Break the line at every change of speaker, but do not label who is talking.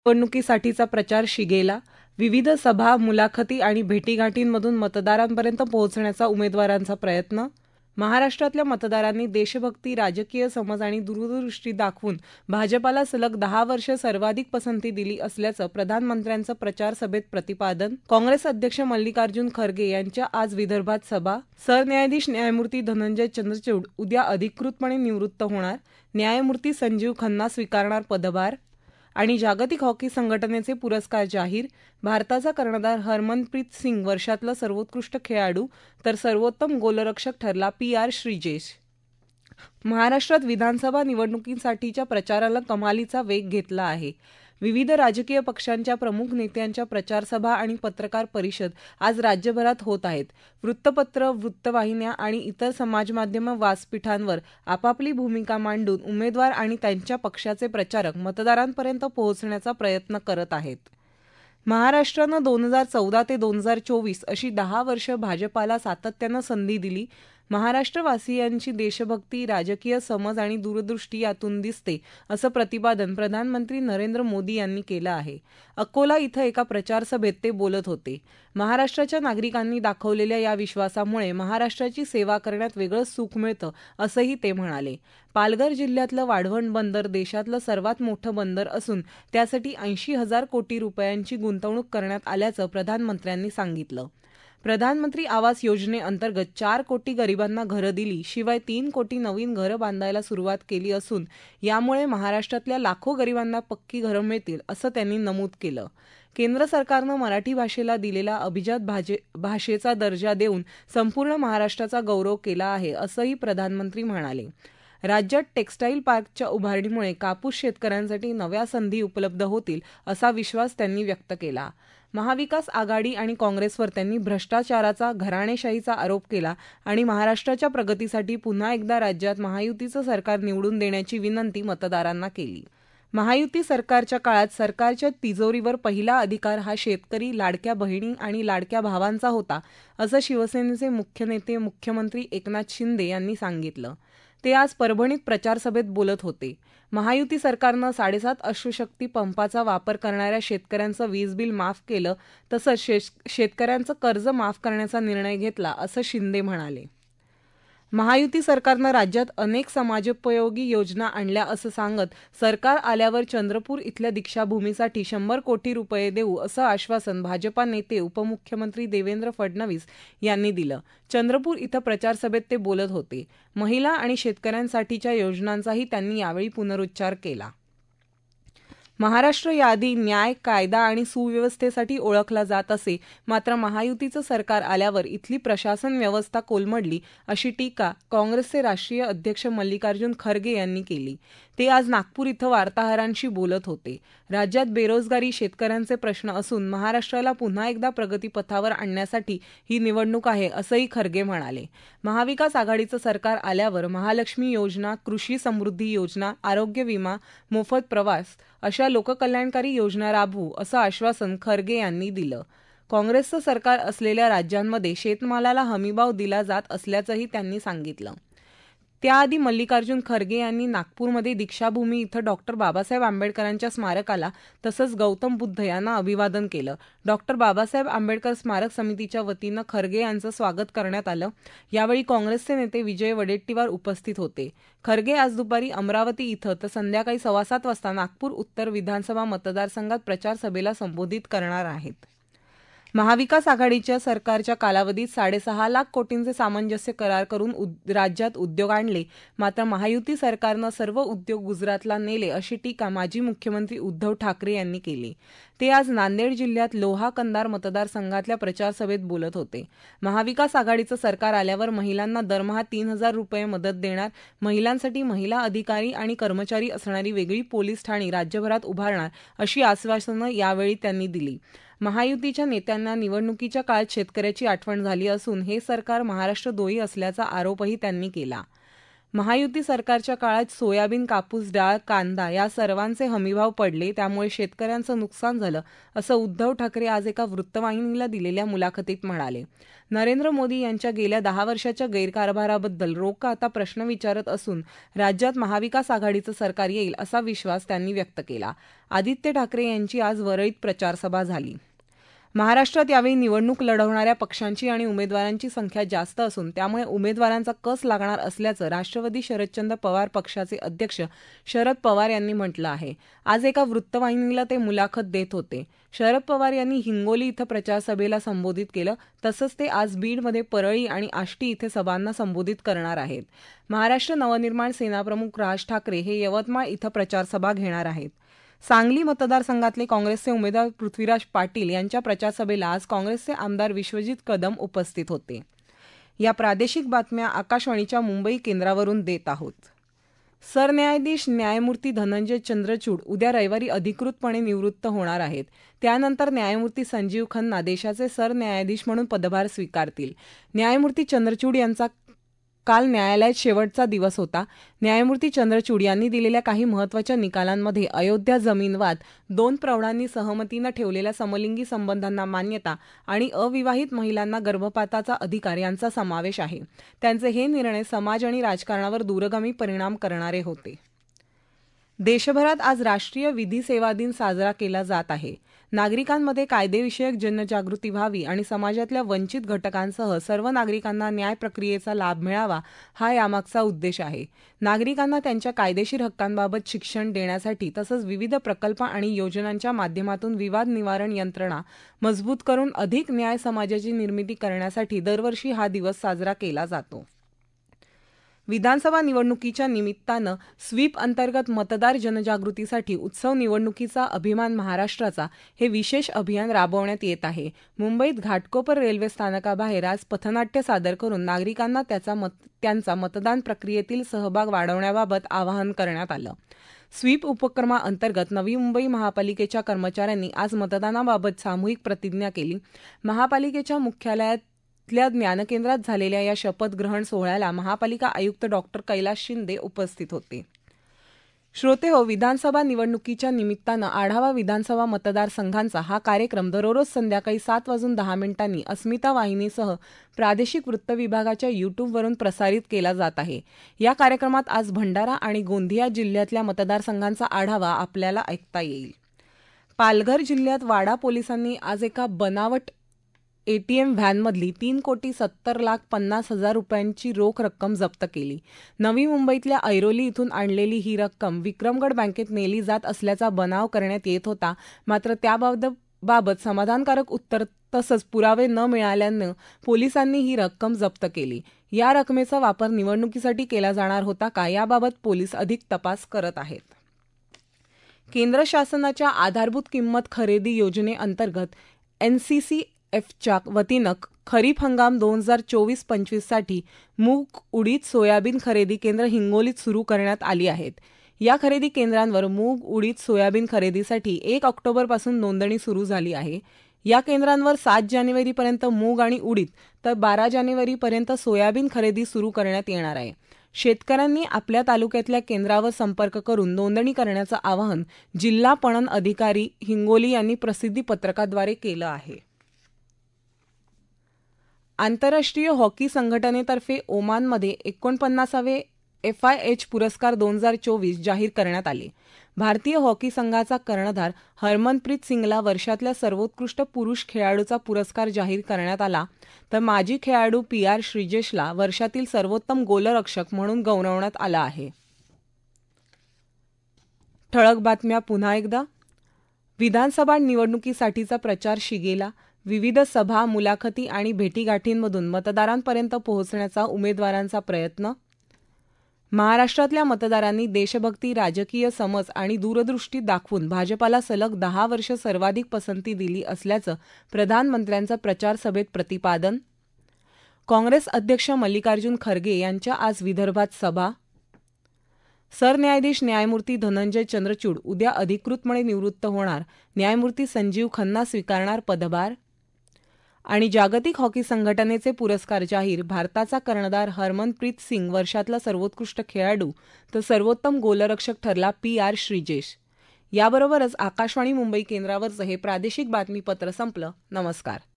निवडणुकीसाठीचा प्रचार शिगेला. विविध सभा, मुलाखती आणि भेटीगाठींमधून मतदारांपर्यंत पोहोचण्याचा उमेदवारांचा प्रयत्न. महाराष्ट्रातल्या मतदारांनी देशभक्ती, राजकीय समज आणि दूरदृष्टी दाखवून भाजपाला सलग 10 वर्ष सर्वाधिक पसंती दिली असल्याचं प्रधानमंत्र्यांचं प्रचार सभेत प्रतिपादन. काँग्रेस अध्यक्ष मल्लिकार्जुन खरगे यांच्या आज विदर्भात सभा. सरन्यायाधीश न्यायमूर्ती धनंजय चंद्रचूड उद्या अधिकृतपणे निवृत्त होणार. न्यायमूर्ती संजीव खन्ना स्वीकारणार पदभार. आणि जागतिक हॉकी संघटनेचे पुरस्कार जाहीर. भारताचा कर्णधार हरमनप्रीत सिंग वर्षातला सर्वोत्कृष्ट खेळाडू तर सर्वोत्तम गोलरक्षक ठरला PR श्रीजेश. महाराष्ट्रात विधानसभा निवडणुकीसाठीच्या प्रचाराला कमालीचा वेग घेतला आहे. विविध राजकीय पक्षांच्या प्रमुख नेत्यांच्या प्रचारसभा आणि पत्रकार परिषद आज राज्यभरात होत आहेत. वृत्तपत्र, वृत्तवाहिन्या आणि इतर समाजमाध्यम व्यासपीठांवर आपापली भूमिका मांडून उमेदवार आणि त्यांच्या पक्षाचे प्रचारक मतदारांपर्यंत पोहोचण्याचा प्रयत्न करत आहेत. महाराष्ट्रानं 2014 ते 2024 अशी 10 वर्ष भाजपाला सातत्यानं संधी दिली. महाराष्ट्रवासियांची देशभक्ती, राजकीय समज आणि दूरदृष्टी यातून दिसते, असं प्रतिपादन प्रधानमंत्री नरेंद्र मोदी यांनी केलं आहे. अकोला इथं एका प्रचारसभेत ते बोलत होते. महाराष्ट्राच्या नागरिकांनी दाखवलेल्या या विश्वासामुळे महाराष्ट्राची सेवा करण्यात वेगळंच सुख मिळतं, असंही ते म्हणाले. पालघर जिल्ह्यातलं वाढवण बंदर देशातलं सर्वात मोठं बंदर असून त्यासाठी 80,000 कोटी रुपयांची गुंतवणूक करण्यात आल्याचं प्रधानमंत्र्यांनी सांगितलं. प्रधानमंत्री आवास योजनेअंतर्गत 4 कोटी गरिबांना घरं दिली. शिवाय 3 कोटी नवीन घरं बांधायला सुरुवात केली असून यामुळे महाराष्ट्रातल्या लाखो गरिबांना पक्की घरं मिळतील, असं त्यांनी नमूद केलं. केंद्र सरकारनं मराठी भाषेला दिलेला अभिजात भाषेचा दर्जा देऊन संपूर्ण महाराष्ट्राचा गौरव केला आहे, असंही प्रधानमंत्री म्हणाले. राज्यात टेक्स्टाईल पार्कच्या उभारणीमुळे कापूस शेतकऱ्यांसाठी नव्या संधी उपलब्ध होतील, असा विश्वास त्यांनी व्यक्त केला. महाविकास आघाडी आणि काँग्रेसवर त्यांनी भ्रष्टाचाराचा, घराणेशाहीचा आरोप केला आणि महाराष्ट्राच्या प्रगतीसाठी पुन्हा एकदा राज्यात महायुतीचं सरकार निवडून देण्याची विनंती मतदारांना केली. महायुती सरकारच्या काळात सरकारच्या तिजोरीवर पहिला अधिकार हा शेतकरी, लाडक्या बहिणी आणि लाडक्या भावांचा होता, असं शिवसेनेचे मुख्य नेते मुख्यमंत्री एकनाथ शिंदे यांनी सांगितलं. ते आज परभणीत प्रचारसभेत बोलत होते. महायुती सरकारनं 7.5 अश्वशक्ती पंपाचा वापर करणाऱ्या शेतकऱ्यांचं वीज बिल माफ केलं, तसंच शेतकऱ्यांचं कर्ज माफ करण्याचा निर्णय घेतला, असं शिंदे म्हणाले. महायुती सरकारनं राज्यात अनेक समाजोपयोगी योजना आणल्या असं सांगत सरकार आल्यावर चंद्रपूर इथल्या दीक्षाभूमीसाठी 100 कोटी रुपये देऊ, असं आश्वासन भाजपा नेते उपमुख्यमंत्री देवेंद्र फडणवीस यांनी दिलं. चंद्रपूर इथं प्रचारसभेत ते बोलत होते. महिला आणि शेतकऱ्यांसाठीच्या योजनांचाही त्यांनी यावेळी पुनरुच्चार केला. महाराष्ट्र याआधी न्याय, कायदा आणि सुव्यवस्थेसाठी ओळखला जात असे. मात्र महायुतीचं सरकार आल्यावर इथली प्रशासन व्यवस्था कोलमडली, अशी टीका काँग्रेसचे राष्ट्रीय अध्यक्ष मल्लिकार्जुन खरगे यांनी केली. ते आज नागपूर इथं वार्ताहरांशी बोलत होते. राज्यात बेरोजगारी, शेतकऱ्यांचे प्रश्न असून महाराष्ट्राला पुन्हा एकदा प्रगतीपथावर आणण्यासाठी ही निवडणूक आहे, असंही खरगे म्हणाले. महाविकास आघाडीचं सरकार आल्यावर महालक्ष्मी योजना, कृषी समृद्धी योजना, आरोग्य विमा, मोफत प्रवास अशा लोककल्याणकारी योजना राबवू, असं आश्वासन खरगे यांनी दिलं. काँग्रेसचं सरकार असलेल्या राज्यांमध्ये शेतमालाला हमीभाव दिला जात असल्याचंही त्यांनी सांगितलं. त्याआधी मल्लिकार्जुन खरगे यांनी नागपूरमध्ये दीक्षाभूमी इथं डॉक्टर बाबासाहेब आंबेडकरांच्या स्मारकाला तसंच गौतम बुद्ध यांना अभिवादन केलं. डॉक्टर बाबासाहेब आंबेडकर स्मारक समितीच्या वतीनं खरगे यांचं स्वागत करण्यात आलं. यावेळी काँग्रेसचे नेते विजय वडेट्टीवार उपस्थित होते. खरगे आज दुपारी अमरावती इथं तर संध्याकाळी 7:15 वाजता नागपूर उत्तर विधानसभा मतदारसंघात प्रचार सभेला संबोधित करणार आहेत. महाविकास आघाडीच्या सरकारच्या कालावधीत 6.5 लाख कोटींचे सामंजस्य करार करून राज्यात उद्योग आणले. मात्र महायुती सरकारनं सर्व उद्योग गुजरातला नेले, अशी टीका माजी मुख्यमंत्री उद्धव ठाकरे यांनी केली. ते आज नांदेड जिल्ह्यात लोहा कंधार मतदारसंघातल्या प्रचारसभेत बोलत होते. महाविकास आघाडीचं सरकार आल्यावर महिलांना दरमहा 3,000 रुपये मदत देणार, महिलांसाठी महिला अधिकारी आणि कर्मचारी असणारी वेगळी पोलीस ठाणी राज्यभरात उभारणार, अशी आश्वासनं यावेळी त्यांनी दिली. महायुतीच्या नेत्यांना निवडणुकीच्या काळात शेतकऱ्याची आठवण झाली असून हे सरकार महाराष्ट्रद्रोही असल्याचा आरोपही त्यांनी केला. महायुती सरकारच्या काळात सोयाबीन, कापूस, डाळ, कांदा या सर्वांचे हमीभाव पडले, त्यामुळे शेतकऱ्यांचं नुकसान झालं, असं उद्धव ठाकरे आज एका वृत्तवाहिनीला दिलेल्या मुलाखतीत म्हणाले. नरेंद्र मोदी यांच्या गेल्या 10 वर्षाच्या गैरकारभाराबद्दल लोक आता प्रश्न विचारत असून राज्यात महाविकास आघाडीचं सरकार येईल असा विश्वास त्यांनी व्यक्त केला. आदित्य ठाकरे यांची आज वरळीत प्रचारसभा झाली. महाराष्ट्रात यावेळी निवडणूक लढवणाऱ्या पक्षांची आणि उमेदवारांची संख्या जास्त असून त्यामुळे उमेदवारांचा कस लागणार असल्याचं राष्ट्रवादी शरदचंद्र पवार पक्षाचे अध्यक्ष शरद पवार यांनी म्हटलं आहे. आज एका वृत्तवाहिनीला ते मुलाखत देत होते. शरद पवार यांनी हिंगोली इथं प्रचारसभेला संबोधित केलं. तसंच ते आज बीडमध्ये परळी आणि आष्टी इथे सभांना संबोधित करणार आहेत. महाराष्ट्र नवनिर्माण सेनाप्रमुख राज ठाकरे हे यवतमाळ इथं प्रचारसभा घेणार आहेत. सांगली मतदारसंघातले काँग्रेसचे उमेदवार पृथ्वीराज पाटील यांच्या प्रचारसभेला आज काँग्रेसचे आमदार विश्वजित कदम उपस्थित होते. या प्रादेशिक बातम्या आकाशवाणीच्या मुंबई केंद्रावरून देत आहोत. सरन्यायाधीश न्यायमूर्ती धनंजय चंद्रचूड उद्या रविवारी अधिकृतपणे निवृत्त होणार आहेत. त्यानंतर न्यायमूर्ती संजीव खन्ना देशाचे सरन्यायाधीश म्हणून पदभार स्वीकारतील. न्यायमूर्ती चंद्रचूड यांचा काल न्यायालयात शेवटचा दिवस होता. न्यायमूर्ती चंद्रचूड यांनी दिलेल्या काही महत्त्वाच्या निकालांमध्ये अयोध्या जमीन वाद, 2 प्रौढांनी सहमतीनं ठेवलेल्या समलिंगी संबंधांना मान्यता आणि अविवाहित महिलांना गर्भपाताचा अधिकार यांचा समावेश आहे. त्यांचे हे निर्णय समाज आणि राजकारणावर दूरगामी परिणाम करणारे होते. देशभरात आज राष्ट्रीय विधी सेवा दिन साजरा केला जात आहे. नागरिकांमध्ये कायदेविषयक जनजागृती व्हावी आणि समाजातल्या वंचित घटकांसह सर्व नागरिकांना न्याय प्रक्रियेचा लाभ मिळावा हा यामागचा उद्देश आहे. नागरिकांना त्यांच्या कायदेशीर हक्कांबाबत शिक्षण देण्यासाठी तसंच विविध प्रकल्प आणि योजनांच्या माध्यमातून विवाद निवारण यंत्रणा मजबूत करून अधिक न्याय समाजाची निर्मिती करण्यासाठी दरवर्षी हा दिवस साजरा केला जातो. विधानसभा निवडणुकीच्या निमित्तानं स्वीप अंतर्गत मतदार जनजागृतीसाठी उत्सव निवडणुकीचा अभिमान महाराष्ट्राचा हे विशेष अभियान राबवण्यात येत आहे. मुंबईत घाटकोपर रेल्वे स्थानकाबाहेर आज पथनाट्य सादर करून नागरिकांना त्यांचा मतदान प्रक्रियेतील सहभाग वाढवण्याबाबत आवाहन करण्यात आलं. स्वीप उपक्रमाअंतर्गत नवी मुंबई महापालिकेच्या कर्मचाऱ्यांनी आज मतदानाबाबत सामूहिक प्रतिज्ञा केली. महापालिकेच्या मुख्यालयात ज्ञानकेंद्रात झालेल्या या शपथग्रहण सोहळ्याला महापालिका आयुक्त डॉक्टर कैलास शिंदे उपस्थित होते. श्रोतेहो, विधानसभा निवडणुकीच्या निमित्तानं आढावा विधानसभा मतदारसंघांचा हा कार्यक्रम दररोज संध्याकाळी 7:10 अस्मिता वाहिनीसह प्रादेशिक वृत्त विभागाच्या यूट्यूबवरून प्रसारित केला जात आहे. या कार्यक्रमात आज भंडारा आणि गोंदिया जिल्ह्यातल्या मतदारसंघांचा आढावा आपल्याला ऐकता येईल. पालघर जिल्ह्यात वाडा पोलिसांनी आज एका बनावट एटीएम व्हॅनमधली 3,70,50,000 रुपयांची रोख रक्कम जप्त केली. नवी मुंबईतल्या ऐरोली इथून आणलेली ही रक्कम विक्रमगड बँकेत नेली जात असल्याचा बनाव करण्यात येत होता. मात्र त्याबाबत समाधानकारक उत्तर तसंच पुरावे न मिळाल्यानं पोलिसांनी ही रक्कम जप्त केली. या रकमेचा वापर निवडणुकीसाठी केला जाणार होता का, याबाबत पोलीस अधिक तपास करत आहेत. केंद्र शासनाच्या आधारभूत किंमत खरेदी योजनेअंतर्गत NCCFच्या वतीनं खरीप हंगाम 2024-25 साठी मूग, उडीद, सोयाबीन खरेदी केंद्र हिंगोलीत सुरू करण्यात आली आहेत. या खरेदी केंद्रांवर मूग, उडीद, सोयाबीन खरेदीसाठी 1 ऑक्टोबरपासून नोंदणी सुरू झाली आहे. या केंद्रांवर 7 जानेवारीपर्यंत मूग आणि उडीद तर 12 जानेवारीपर्यंत सोयाबीन खरेदी सुरू करण्यात येणार आहे. शेतकऱ्यांनी आपल्या तालुक्यातल्या केंद्रावर संपर्क करून नोंदणी करण्याचं आवाहन जिल्हा पणन अधिकारी हिंगोली यांनी प्रसिद्धी पत्रकाद्वारे केलं आहे. आंतरराष्ट्रीय हॉकी संघटनेतर्फे ओमानमध्ये 49वे FIH पुरस्कार 2024 जाहीर करण्यात आले. भारतीय हॉकी संघाचा कर्णधार हरमनप्रीत सिंगला वर्षातल्या सर्वोत्कृष्ट पुरुष खेळाडूचा पुरस्कार जाहीर करण्यात आला, तर माजी खेळाडू PR श्रीजेशला वर्षातील सर्वोत्तम गोलरक्षक म्हणून गौरवण्यात आलं आहे. ठळक बातम्या पुन्हा एकदा. विधानसभा निवडणुकीसाठीचा प्रचार शिगेला. विविध सभा, मुलाखती आणि भेटीगाठींमधून मतदारांपर्यंत पोहोचण्याचा उमेदवारांचा प्रयत्न. महाराष्ट्रातल्या मतदारांनी देशभक्ती, राजकीय समज आणि दूरदृष्टी दाखवून भाजपाला सलग 10 वर्ष सर्वाधिक पसंती दिली असल्याचं प्रधानमंत्र्यांचं प्रचार सभेत प्रतिपादन. काँग्रेस अध्यक्ष मल्लिकार्जुन खरगे यांच्या आज विदर्भात सभा. सरन्यायाधीश न्यायमूर्ती धनंजय चंद्रचूड उद्या अधिकृतपणे निवृत्त होणार. न्यायमूर्ती संजीव खन्ना स्वीकारणार पदभार. आणि जागतिक हॉकी संघटनेचे पुरस्कार जाहीर. भारताचा कर्णधार हरमनप्रीत सिंग वर्षातला सर्वोत्कृष्ट खेळाडू तर सर्वोत्तम गोलरक्षक ठरला PR श्रीजेश. याबरोबरच आकाशवाणी मुंबई केंद्रावरचं हे प्रादेशिक बातमीपत्र संपलं. नमस्कार.